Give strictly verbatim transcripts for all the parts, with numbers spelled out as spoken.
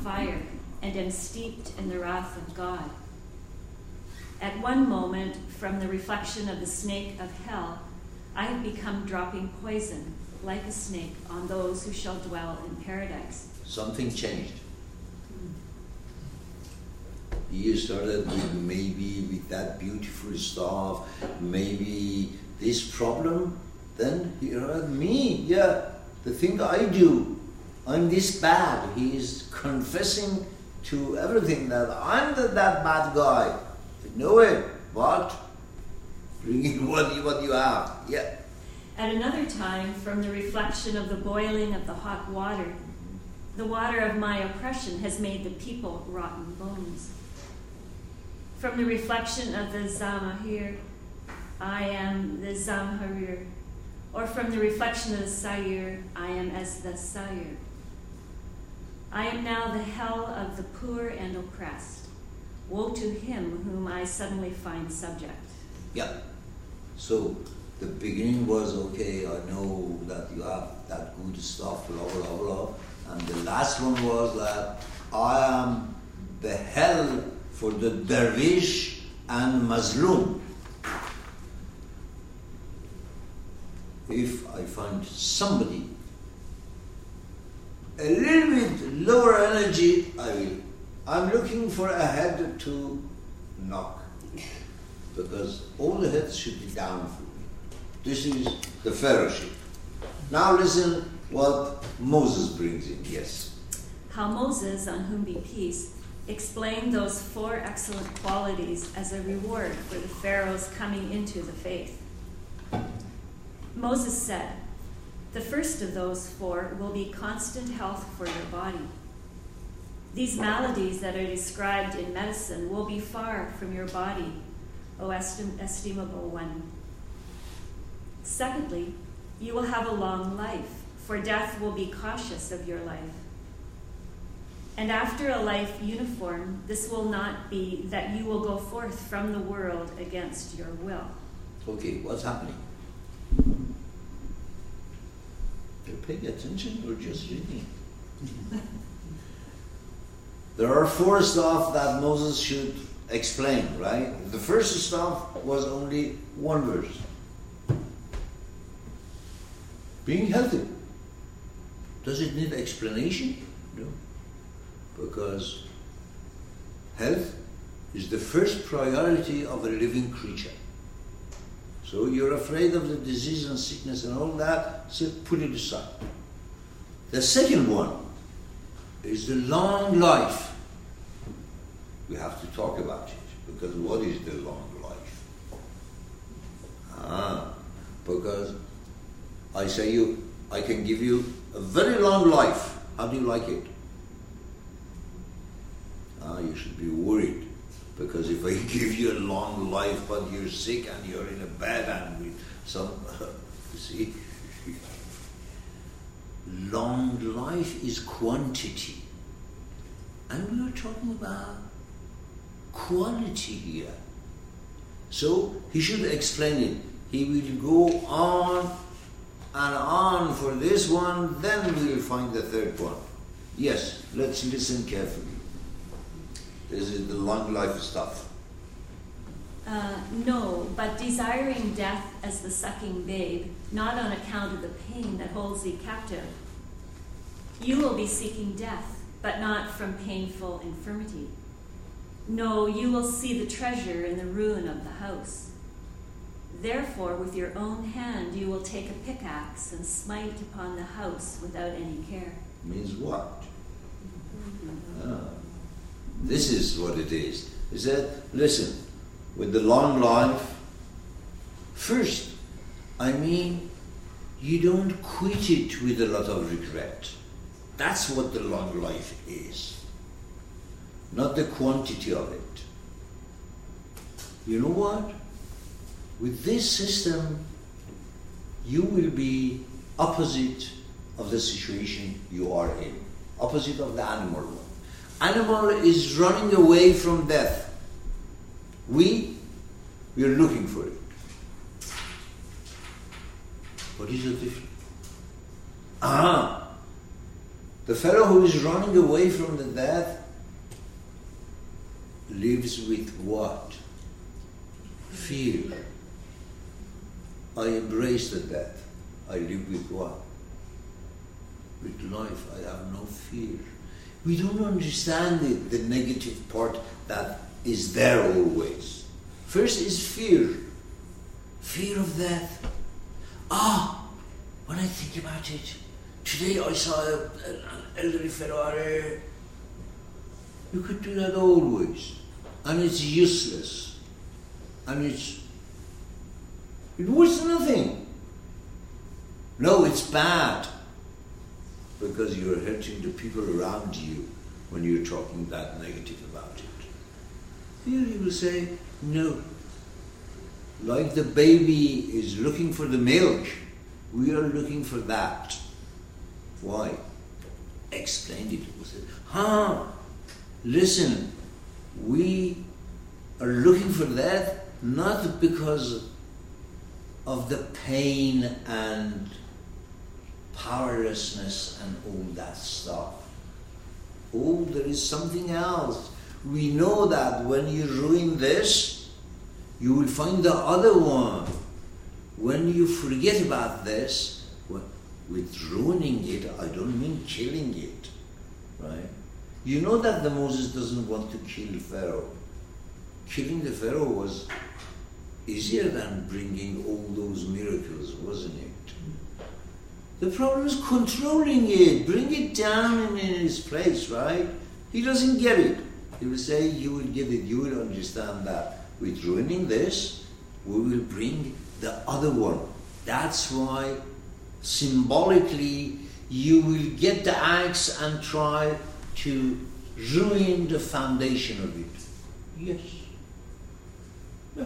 fire and am steeped in the wrath of God. At one moment, from the reflection of the snake of hell, I have become dropping poison, like a snake, on those who shall dwell in paradise. Something changed. You started with maybe with that beautiful stuff, maybe this problem, then he heard me, yeah, the thing I do, I'm this bad. He is confessing to everything that I'm the, that bad guy. I know it, but bring in what you, what you have, yeah. At another time, from the reflection of the boiling of the hot water, the water of my oppression has made the people rotten bones. From the reflection of the Zamahir, I am the Zamharir. Or from the reflection of the Sayir, I am as the Sayir. I am now the hell of the poor and oppressed. Woe to him whom I suddenly find subject. Yeah. So the beginning was, okay, I know that you have that good stuff, blah, blah, blah. And the last one was that I am the hell for the dervish and mazlum. If I find somebody a little bit lower energy, I will. I'm looking for a head to knock, because all the heads should be down for me. This is the fellowship. Now listen what Moses brings in, yes. How Moses, on whom be peace, explained those four excellent qualities as a reward for the Pharaoh's coming into the faith. Moses said, the first of those four will be constant health for your body. These maladies that are described in medicine will be far from your body, O estim- estimable one. Secondly, you will have a long life, for death will be cautious of your life. And after a life uniform, this will not be that you will go forth from the world against your will. Okay, what's happening? You're paying attention or just reading? There are four stuff that Moses should explain, right? The first stuff was only one verse. Being healthy. Does it need explanation? No. Because health is the first priority of a living creature. So you're afraid of the disease and sickness and all that, so put it aside. The second one is the long life. We have to talk about it, because what is the long life? Ah, because I say you, I can give you a very long life. How do you like it? Ah, you should be worried. Because if I give you a long life, but you're sick and you're in a bed and with some, you see, long life is quantity. And we are talking about quality here. So he should explain it. He will go on and on for this one, then we will find the third one. Yes, let's listen carefully. This is the long life stuff. Uh, no, but desiring death as the sucking babe, not on account of the pain that holds thee captive. You will be seeking death, but not from painful infirmity. No, you will see the treasure in the ruin of the house. Therefore, with your own hand you will take a pickaxe and smite upon the house without any care. Means what? Ah. This is what it is. He said, listen, with the long life, first, I mean, you don't quit it with a lot of regret. That's what the long life is. Not the quantity of it. You know what? With this system, you will be opposite of the situation you are in. Opposite of the animal one. Animal is running away from death. We, we are looking for it. What is the difference? Ah, The fellow who is running away from the death lives with what? Fear. I embrace the death. I live with what? With life. I have no fear. We don't understand it, the negative part that is there always. First is fear. Fear of death. Ah, when I think about it, today I saw a, an elderly fellow there. You could do that always. And it's useless. And it's, it was nothing. No, it's bad. Because you're hurting the people around you when you're talking that negative about it. Here you will say, no. Like the baby is looking for the milk, we are looking for that. Why? Explained it. We said, huh, listen, we are looking for that not because of the pain and powerlessness and all that stuff. Oh, there is something else. We know that when you ruin this, you will find the other one. When you forget about this, well, with ruining it, I don't mean killing it, right? You know that the Moses doesn't want to kill Pharaoh. Killing the Pharaoh was easier than bringing all those miracles, wasn't it? The problem is controlling it, bring it down in its place, right? He doesn't get it. He will say, you will get it, you will understand that. With ruining this, we will bring the other one. That's why, symbolically, you will get the axe and try to ruin the foundation of it. Yes. Yeah.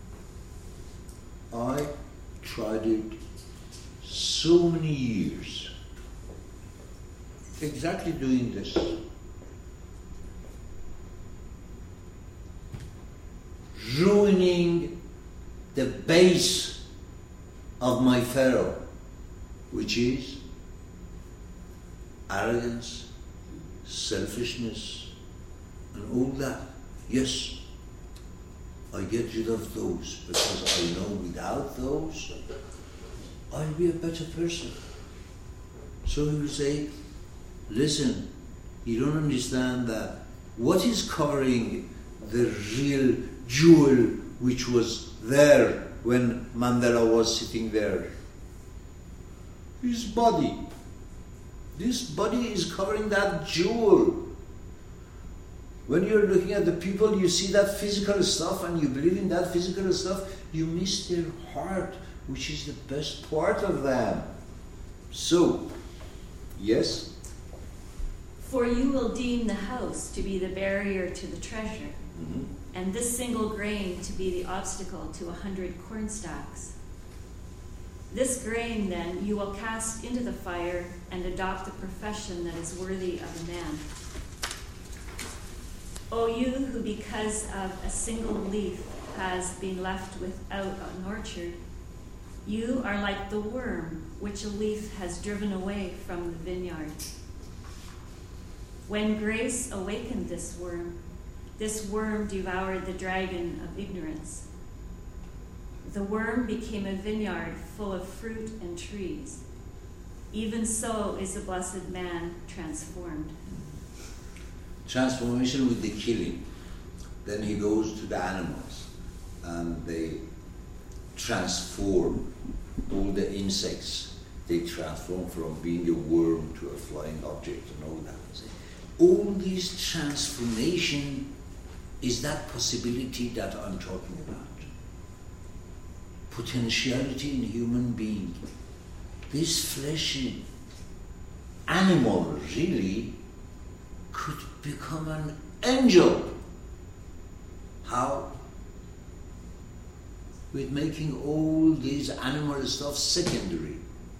I tried it so many years, exactly doing this. Ruining the base of my Pharaoh, which is arrogance, selfishness, and all that. Yes, I get rid of those because I know without those, I'll be a better person. So he will say, listen, you don't understand that what is covering the real jewel which was there when Mandela was sitting there? His body. This body is covering that jewel. When you're looking at the people, you see that physical stuff and you believe in that physical stuff, you miss their heart, which is the best part of them. So, yes? For you will deem the house to be the barrier to the treasure, Mm-hmm. and this single grain to be the obstacle to a hundred cornstacks. This grain, then, you will cast into the fire and adopt a profession that is worthy of a man. O you who because of a single leaf has been left without an orchard, you are like the worm which a leaf has driven away from the vineyard. When grace awakened this worm, this worm devoured the dragon of ignorance. The worm became a vineyard full of fruit and trees. Even so is the blessed man transformed. Transformation with the killing. Then he goes to the animals and they transform. All the insects, they transform from being a worm to a flying object and all that. All this transformation is that possibility that I'm talking about. Potentiality in human being. This fleshy animal really could become an angel. How? With making all these animal stuff secondary.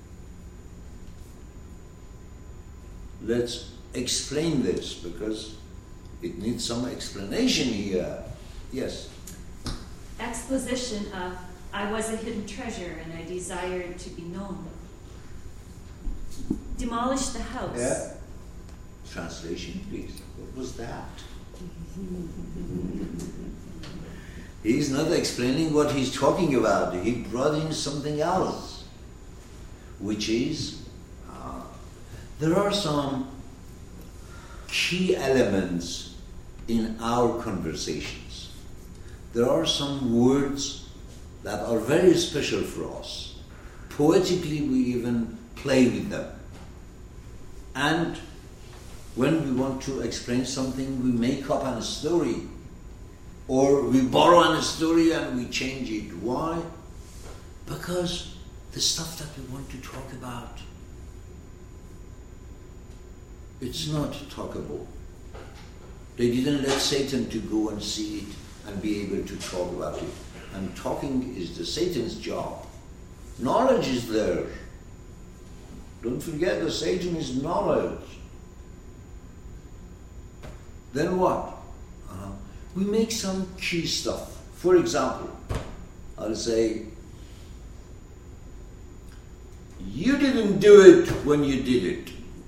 Let's explain this because it needs some explanation here. Yes? Exposition of I was a hidden treasure and I desired to be known. Demolish the house. Yeah. Translation, please. What was that? He's not explaining what he's talking about. He brought in something else, which is, uh, there are some key elements in our conversations. There are some words that are very special for us. Poetically, we even play with them. And when we want to explain something, we make up a story. Or we borrow a story and we change it. Why? Because the stuff that we want to talk about, it's not talkable. They didn't let Satan to go and see it and be able to talk about it. And talking is the Satan's job. Knowledge is there. Don't forget that Satan is knowledge. Then what? Uh, we make some key stuff. For example, I'll say, you didn't do it when you did it.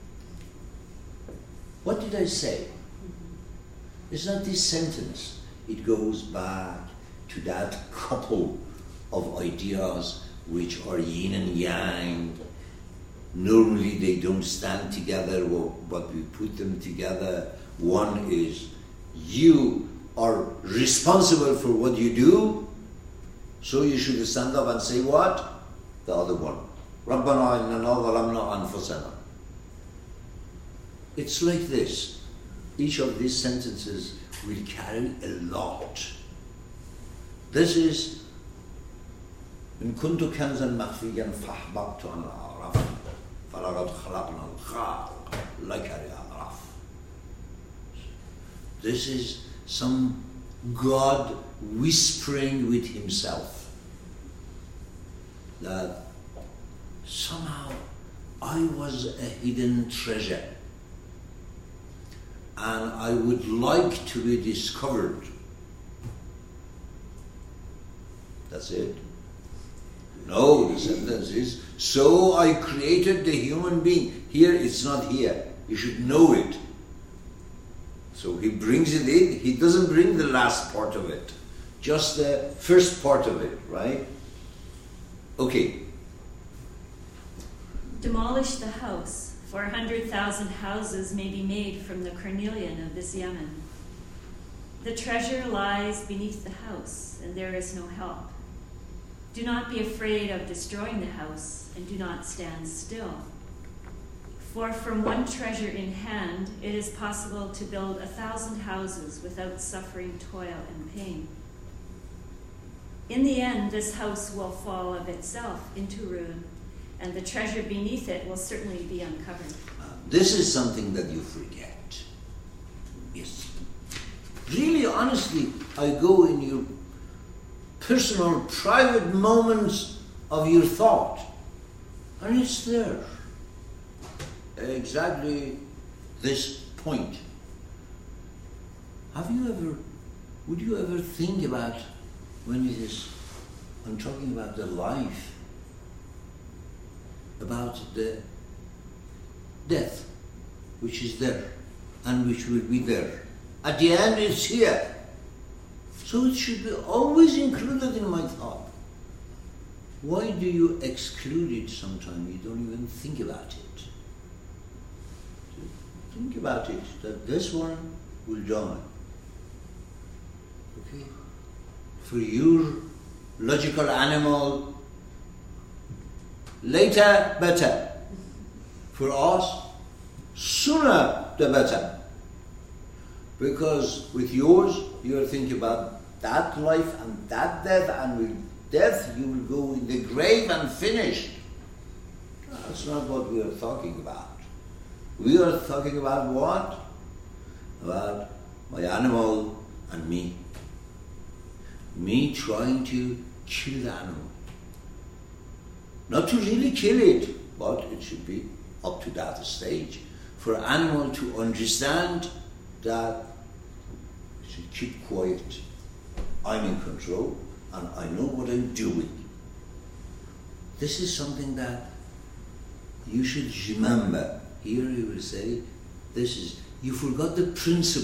What did I say? It's not this sentence. It goes back to that couple of ideas which are yin and yang. Normally they don't stand together, but we put them together. One is, you are responsible for what you do, so you should stand up and say what? The other one. رَبَّنَا إِنَّنَا ظَلَمْنَا أَنفُسَنَا. It's like this. Each of these sentences will carry a lot. This is, إِن كُنْتُ كَنْزًا مَخْفِيًّا فَأَحْبَبْتُ أَنْ أَعْرَفَ فَلَقَدْ خَلَقْنَا الْخَلْقَ لَكَرِهَا. This is some God whispering with himself that somehow I was a hidden treasure and I would like to be discovered. That's it. No, the sentence is, so I created the human being. Here it's not here. You should know it. So he brings it in. He doesn't bring the last part of it, just the first part of it, right? Okay. Demolish the house, for a hundred thousand houses may be made from the cornelian of this Yemen. The treasure lies beneath the house, and there is no help. Do not be afraid of destroying the house, and do not stand still. For from one treasure in hand, it is possible to build a thousand houses without suffering toil and pain. In the end, this house will fall of itself into ruin, and the treasure beneath it will certainly be uncovered. Uh, this is something that you forget. Yes. Really, honestly, I go in your personal, private moments of your thought, and it's there. Exactly this point. Have you ever, would you ever think about when it is, I'm talking about the life, about the death, which is there and which will be there. At the end it's here. So it should be always included in my thought. Why do you exclude it sometimes? You don't even think about it. Think about it, that this one will die. Okay? For your logical animal, later better. For us, sooner the better. Because with yours, you are thinking about that life and that death, and with death you will go in the grave and finish. That's not what we are talking about. We are talking about what? About my animal and me. Me trying to kill the animal. Not to really kill it, but it should be up to that stage. For an animal to understand that it should keep quiet. I'm in control and I know what I'm doing. This is something that you should remember. Here he will say, This is, you forgot the principle.